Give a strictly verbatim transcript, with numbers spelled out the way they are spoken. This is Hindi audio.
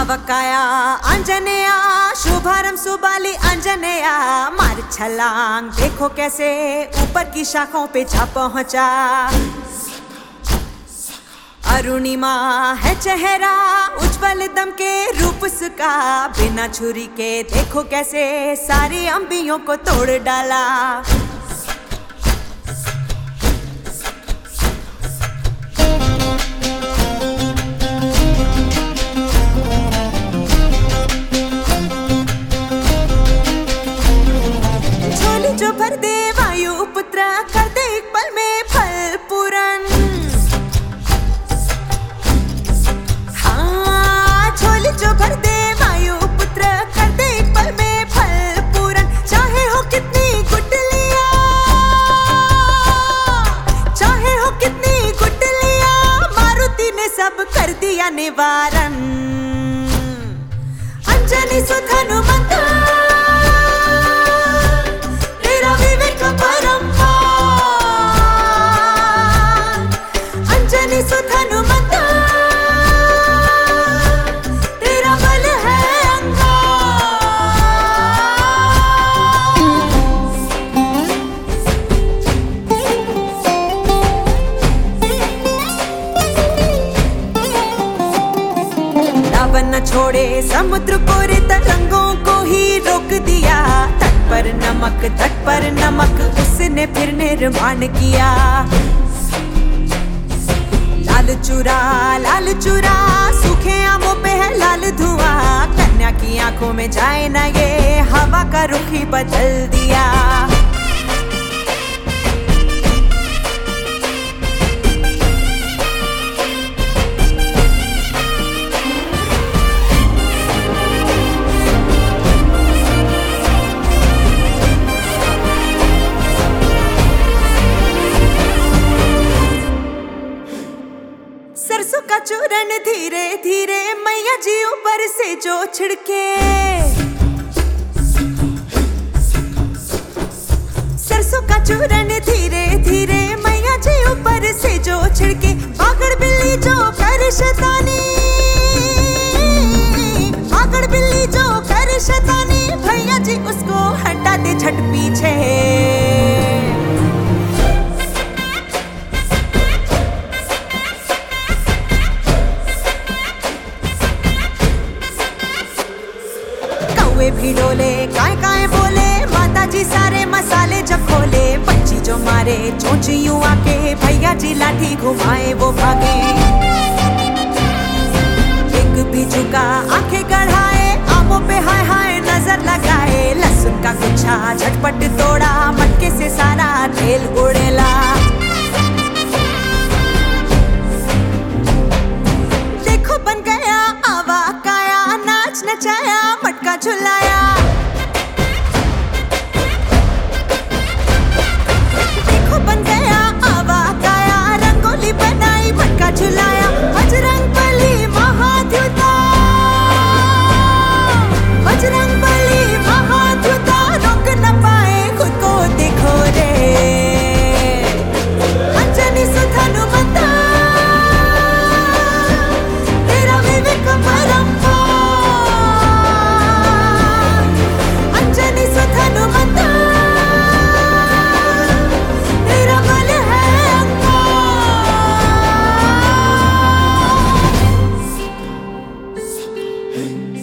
अवकाया अंजनेया शुभारंभ सुबाली अंजनेया मार छलांग देखो कैसे ऊपर की शाखों पे जा पहुंचा। अरुणिमा है चेहरा उज्जवल दम के रूप उसका, बिना छुरी के देखो कैसे सारी अंबियों को तोड़ डाला। जो भर दे वायु पुत्र कर दे एक पल में फल पूरन। हाँ झोली जो भर दे वायु पुत्र कर दे एक पल में फल पूरन। चाहे हो कितनी गुटलियां, चाहे हो कितनी गुटलियां, मारुति ने सब कर दिया निवारण। अंजनी सुत हनुमंत सुत हनुमंत तेरा बल है अंगा। रावण न छोड़े समुद्र को रे तरंगों को ही रोक दिया। तट पर नमक तट पर नमक उसने फिर निर्माण किया। लाल चूरा लाल चूरा सूखे आमों पे है लाल धुआं। कन्या की आंखों में जाए ना ये हवा का रुख ही बदल दिया। सरसों का चूरन धीरे धीरे मैया जी ऊपर से जो छिड़के। सरसों का चूरन धीरे धीरे मैया जी ऊपर से जो छिड़के। बागड़ बिल्ली जो कर शैतानी, बागड़ बिल्ली जो कर शैतानी, भैया जी उसको हटा दे झट पीछे। भी डोले काय काय बोले माता जी सारे मसाले जब खोले। बच्ची जो मारे चोंच यूं आके भैया जी लाठी घुमाए वो भागे। एक भी झुका आंखें गढ़ाए आंखों पे हाय हाय नजर लगाए। लहसुन का गुच्छा झटपट तोड़ा मटके से सारा तेल उड़ेला। देखो बन गया आवा काया नाच नचाया मटका झुलाया। देखो बन गया आवा काया रंगोली बनाई मटका झुलाया। बजरंग बली महाद्युता, बजरंग बली महाद्युता, रोक न पाए खुद को देखो रे। अंजनी सुत हनुमंत तेरा विवेक परंपार। Hey